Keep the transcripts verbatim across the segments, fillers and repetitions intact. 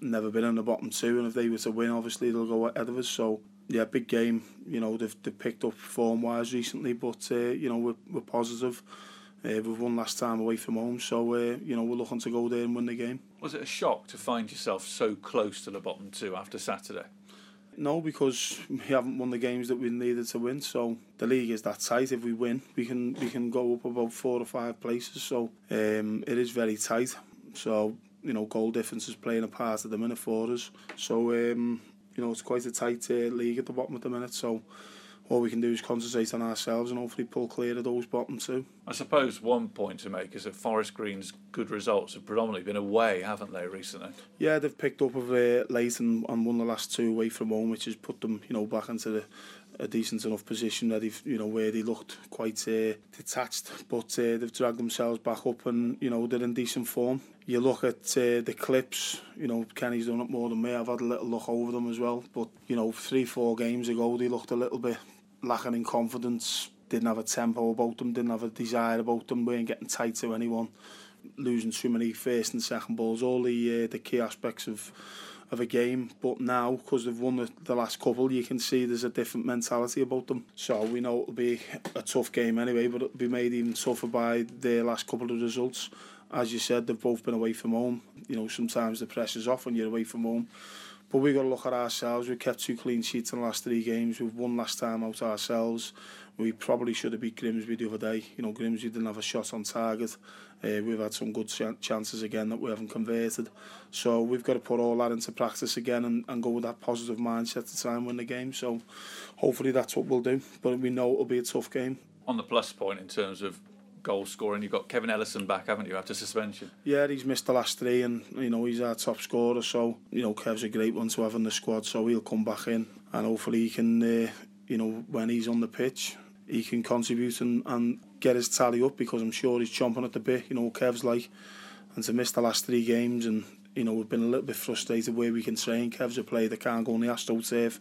never been in the bottom two, and if they were to win, obviously they'll go ahead of us. So yeah, big game. You know, they've, they've picked up form-wise recently, but uh, you know, we're, we're positive. Uh, we've won last time away from home, so uh, you know, we're looking to go there and win the game. Was it a shock to find yourself so close to the bottom two after Saturday? No, because we haven't won the games that we needed to win. So the league is that tight. If we win, we can we can go up about four or five places. So um, it is very tight. So you know, goal difference is playing a part at the minute for us. So um, you know, it's quite a tight uh, league at the bottom at the minute. So all we can do is concentrate on ourselves and hopefully pull clear of those bottom two. I suppose one point to make is that Forest Green's good results have predominantly been away, haven't they, recently? Yeah, they've picked up of uh, late and, and won the last two away from home, which has put them, you know, back into the, a decent enough position that they've, you know, where they looked quite uh, detached, but uh, they've dragged themselves back up and, you know, they're in decent form. You look at uh, the clips, you know, Kenny's done it more than me. I've had a little look over them as well, but you know, three, four games ago they looked a little bit lacking in confidence, didn't have a tempo about them, didn't have a desire about them, weren't getting tight to anyone, losing too many first and second balls, all the uh, the key aspects of of a game. But now, because they've won the, the last couple, you can see there's a different mentality about them. So we know it'll be a tough game anyway, but it'll be made even tougher by their last couple of results. As you said, they've both been away from home. You know, sometimes the pressure's off when you're away from home. But we've got to look at ourselves. We've kept two clean sheets in the last three games. We've won last time out ourselves. We probably should have beat Grimsby the other day. You know, Grimsby didn't have a shot on target. Uh, we've had some good ch- chances again that we haven't converted. So we've got to put all that into practice again and, and go with that positive mindset to try and win the game. So hopefully that's what we'll do. But we know it'll be a tough game. On the plus point in terms of goal scoring, you've got Kevin Ellison back, haven't you, after suspension? Yeah, he's missed the last three and, you know, he's our top scorer, so, you know, Kev's a great one to have in the squad, so he'll come back in and hopefully he can, uh, you know, when he's on the pitch, he can contribute and, and get his tally up, because I'm sure he's chomping at the bit, you know, Kev's like, and to miss the last three games and, you know, we've been a little bit frustrated where we can train. Kev's a player that can't go on the AstroTurf.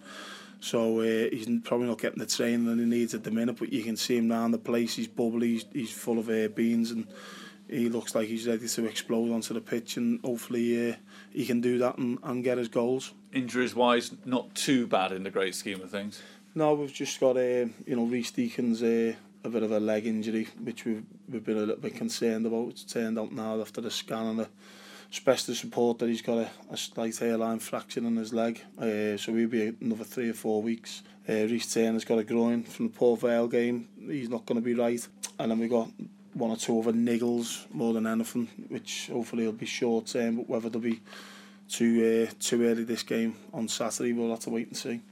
So uh, he's probably not getting the training that he needs at the minute, but you can see him around the place. He's bubbly, he's, he's full of uh, beans, and he looks like he's ready to explode onto the pitch, and hopefully uh, he can do that and, and get his goals. Injuries-wise, not too bad in the great scheme of things? No, we've just got, uh, you know, Reece Deacon's uh, a bit of a leg injury, which we've, we've been a little bit concerned about. It's turned out now after the scan and the specialist report that he's got a, a slight hairline fracture in his leg, uh, so he'll be another three or four weeks. Uh, Reece Turner's got a groin from the Port Vale game, he's not going to be right. And then we got one or two other niggles more than anything, which hopefully will be short term, but whether they'll be too, uh, too early this game on Saturday, we'll have to wait and see.